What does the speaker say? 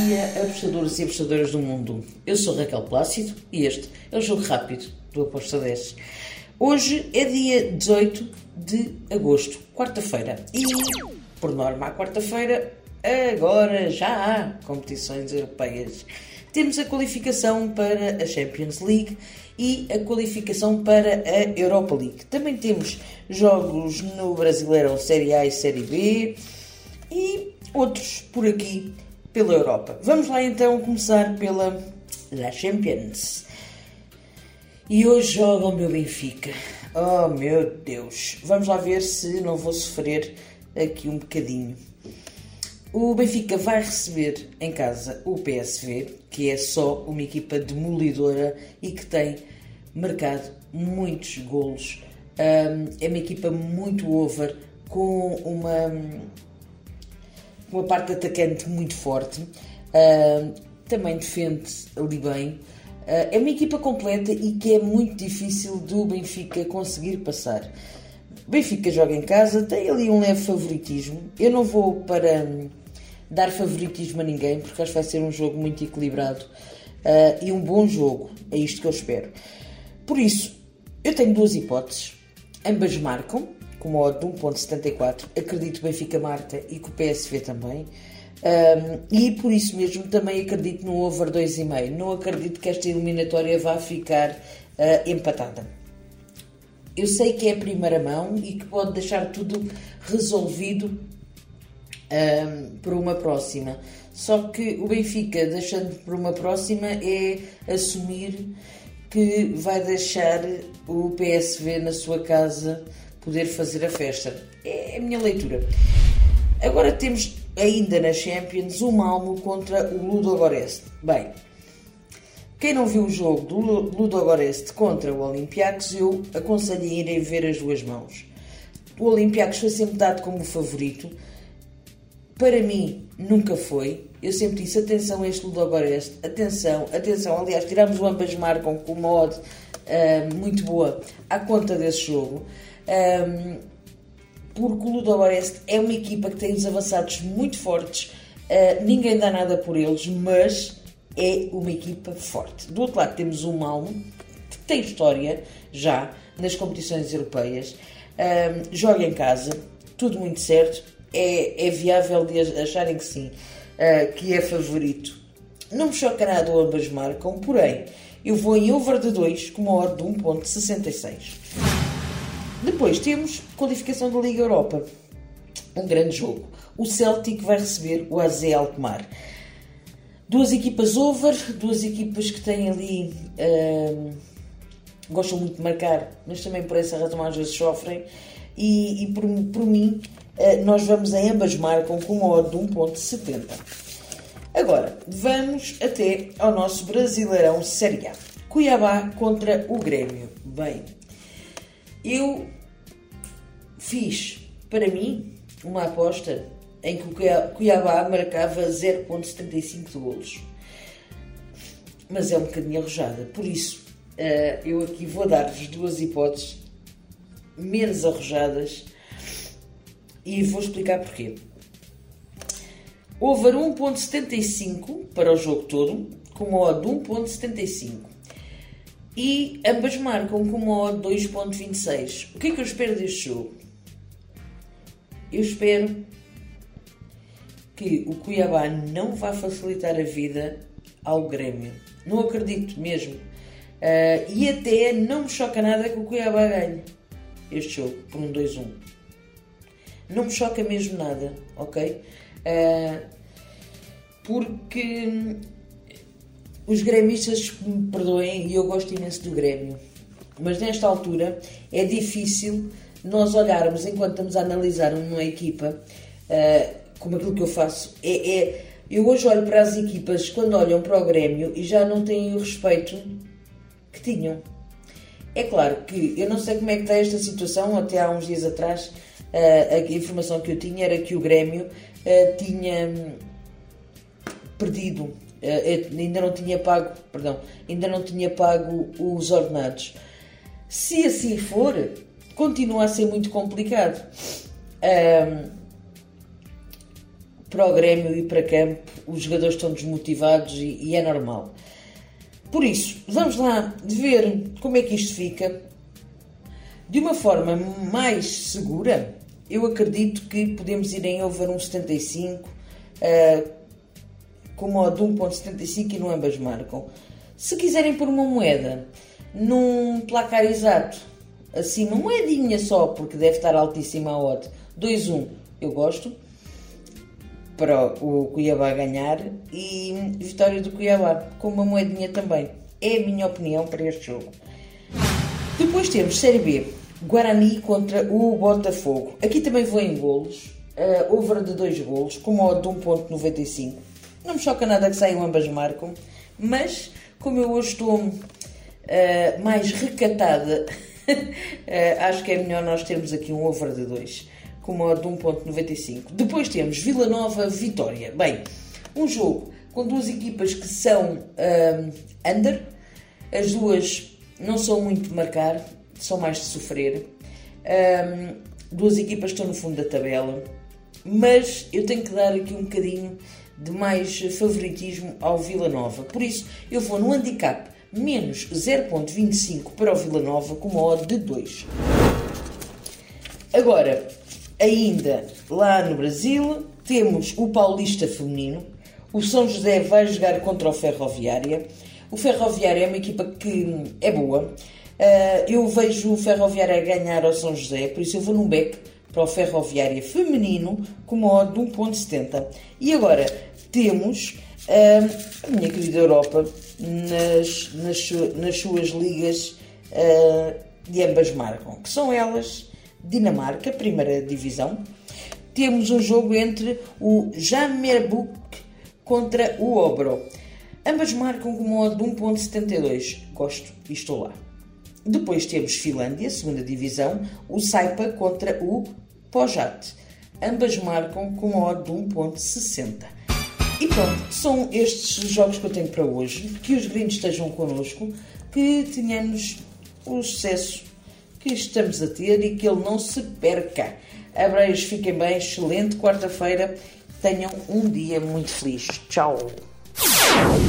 dia, apostadores e apostadoras do mundo. Eu sou Raquel Plácido e este é o Jogo Rápido do Aposta 10. Hoje é dia 18 de agosto, quarta-feira. E, por norma, à quarta-feira, agora já há competições europeias. Temos a qualificação para a Champions League e a qualificação para a Europa League. Também temos jogos no Brasileirão Série A e Série B e outros por aqui pela Europa. Vamos lá então começar pela La Champions. E hoje joga o meu Benfica. Oh meu Deus! Vamos lá ver se não vou sofrer aqui um bocadinho. O Benfica vai receber em casa o PSV, que é só uma equipa demolidora e que tem marcado muitos golos. É uma equipa muito over, com uma parte atacante muito forte. Também defende ali bem. É uma equipa completa e que é muito difícil do Benfica conseguir passar. O Benfica joga em casa, tem ali um leve favoritismo. Eu não vou para dar favoritismo a ninguém, porque acho que vai ser um jogo muito equilibrado e um bom jogo. É isto que eu espero. Por isso, eu tenho duas hipóteses. Ambas marcam, com uma odd de 1.74. Acredito que o Benfica marca e que o PSV também. E por isso mesmo também acredito no over 2,5. Não acredito que esta eliminatória vá ficar empatada. Eu sei que é a primeira mão e que pode deixar tudo resolvido para uma próxima. Só que o Benfica, deixando para uma próxima, é assumir que vai deixar o PSV na sua casa poder fazer a festa. É a minha leitura. Agora temos ainda na Champions o Malmo contra o Ludogorets. Bem, quem não viu o jogo do Ludogorets contra o Olympiacos, eu aconselho a irem ver as duas mãos. O Olympiacos foi sempre dado como favorito. Para mim, nunca foi. Eu sempre disse, atenção a este Ludogorets, atenção. Aliás, tiramos o ambas marcam com uma odd muito boa à conta desse jogo. Porque o Ludogorets é uma equipa que tem os avançados muito fortes. Ninguém dá nada por eles, mas é uma equipa forte. Do outro lado temos o Malmo, que tem história já nas competições europeias. Joga em casa, tudo muito certo. É viável de acharem que sim, que é favorito. Não me choca nada o ambas marcam, porém, eu vou em over de 2 com uma odd de 1.66. Depois temos qualificação da Liga Europa. Um grande jogo. O Celtic vai receber o AZ Alkmaar. Duas equipas over, duas equipas que têm ali... gostam muito de marcar, mas também por essa razão às vezes sofrem. E por mim, nós vamos em ambas marcam com uma odd de 1.70. Agora, vamos até ao nosso Brasileirão Série A. Cuiabá contra o Grêmio. Bem, eu fiz, para mim, uma aposta em que o Cuiabá marcava 0.75 de golos. Mas é um bocadinho arrojada. Por isso, eu aqui vou dar-vos duas hipóteses menos arrojadas e vou explicar porquê. Over 1.75 para o jogo todo, com uma odd de 1.75. E ambas marcam com uma odd de 2.26. O que é que eu espero deste jogo? Eu espero que o Cuiabá não vá facilitar a vida ao Grêmio. Não acredito mesmo. E até não me choca nada que o Cuiabá ganhe este jogo por um 2-1. Não me choca mesmo nada, ok? Porque os gremistas me perdoem e eu gosto imenso do Grêmio. Mas nesta altura é difícil nós olharmos, enquanto estamos a analisar uma equipa, como aquilo que eu faço, eu hoje olho para as equipas quando olham para o Grêmio e já não têm o respeito que tinham. É claro que eu não sei como é que está esta situação. Até há uns dias atrás a informação que eu tinha era que o Grêmio tinha perdido, ainda não tinha pago os ordenados. Se assim for, continua a ser muito complicado. para o Grêmio e para campo, os jogadores estão desmotivados e é normal. Por isso, vamos lá ver como é que isto fica. De uma forma mais segura, eu acredito que podemos ir em over 1,75, com modo de 1,75 e no ambas marcam. Se quiserem pôr uma moeda num placar exato, assim, uma moedinha só, porque deve estar altíssima a odd, 2-1, eu gosto, para o Cuiabá ganhar, e vitória do Cuiabá, com uma moedinha também. É a minha opinião para este jogo. Depois temos Série B, Guarani contra o Botafogo. Aqui também vou em golos, over de 2 golos, com uma odd de 1,95. Não me choca nada que saiam ambas marcam, mas como eu hoje estou mais recatada, acho que é melhor nós termos aqui um over de 2, com uma odd de 1,95. Depois temos Vila Nova Vitória. Bem, um jogo com duas equipas que são under. As duas não são muito de marcar, são mais de sofrer. Duas equipas estão no fundo da tabela, mas eu tenho que dar aqui um bocadinho de mais favoritismo ao Vila Nova. Por isso, eu vou no handicap menos 0,25 para o Vila Nova com uma odd de 2. Agora, ainda lá no Brasil, temos o Paulista feminino. O São José vai jogar contra o Ferroviária. O Ferroviária é uma equipa que é boa. Eu vejo o Ferroviária a ganhar ao São José, por isso eu vou num back para o Ferroviária feminino com uma odd de 1,70. E agora temos a minha querida Europa nas suas ligas de ambas marcam, que são elas Dinamarca, primeira divisão. Temos um jogo entre o Jammerbugt contra o Obro. Ambas marcam com uma odd de 1,72. Gosto e estou lá. Depois temos Finlândia, segunda divisão, o Saipa contra o Pojat. Ambas marcam com uma odd de 1,60. E pronto, são estes os jogos que eu tenho para hoje. Que os gringos estejam connosco, que tenhamos o sucesso que estamos a ter e que ele não se perca. Abreios, fiquem bem, excelente quarta-feira. Tenham um dia muito feliz. Tchau!